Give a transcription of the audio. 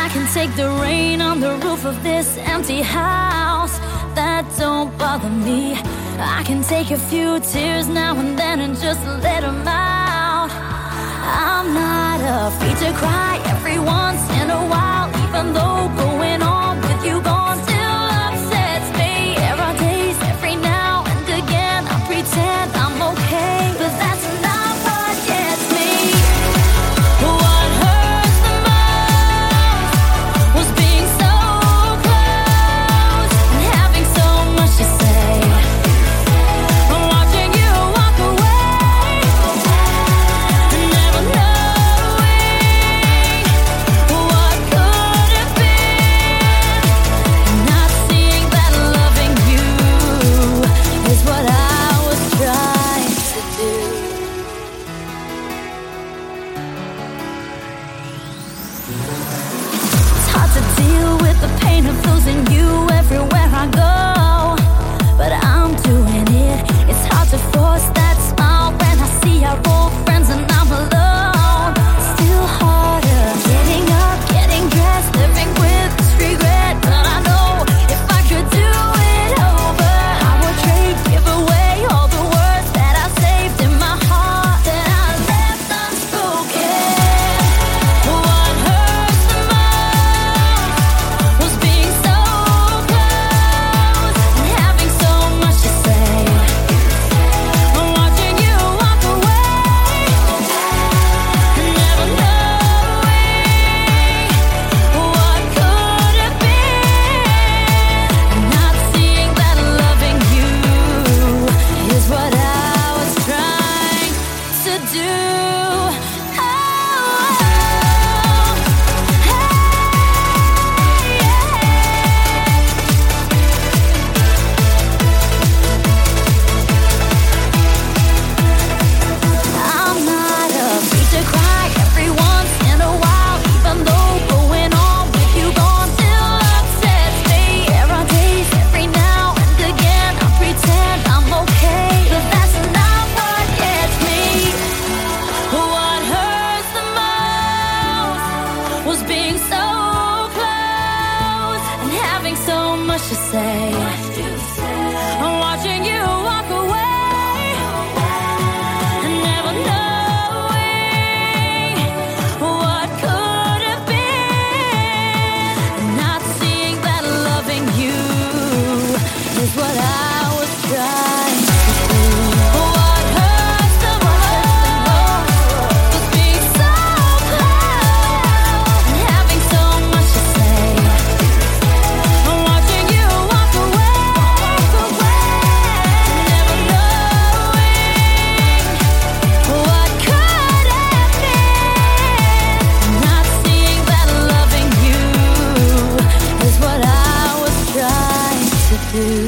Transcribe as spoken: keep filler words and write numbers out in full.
I can take the rain on the roof of this empty house. That don't bother me. I can take a few tears now and then and just let them out. I'm not afraid to cry every once in a while, even though going on with you gone still upsets me. There are days every now and again I pretend I'm okay, but that's not what gets me. What hurts the most was being so close and having so much to say. I'm watching you walk away and never knowing what could have been. Not seeing that loving you is what I was trying to do. It's hard to deal with the pain of losing you everywhere I go, but I'm doing it. It's hard to force that smile when I see our old friends and I'm alone. Still harder getting up, getting dressed, living with this regret. But I know if I could do it over, I would trade, give away all the words that I saved in my heart that I left unspoken. What hurts the most was being so close and having so much to say. I'm watching you walk away and never knowing what could have been. Not seeing that loving you is what I was trying to do. Oh, I'm not afraid to cry every once in a while, even though going on with you gone still upsets me. There are days every now and again I pretend I'm okay, but that's not what gets me. What hurts the most was being so close and having so much to say. I'm watching you walk away and never knowing what could have been. Not seeing that loving you is what I was trying to do. What hurts the most was being so close and having so much to say. I'm watching you walk away, never knowing what could have been. Not seeing that loving you is what I was trying to do.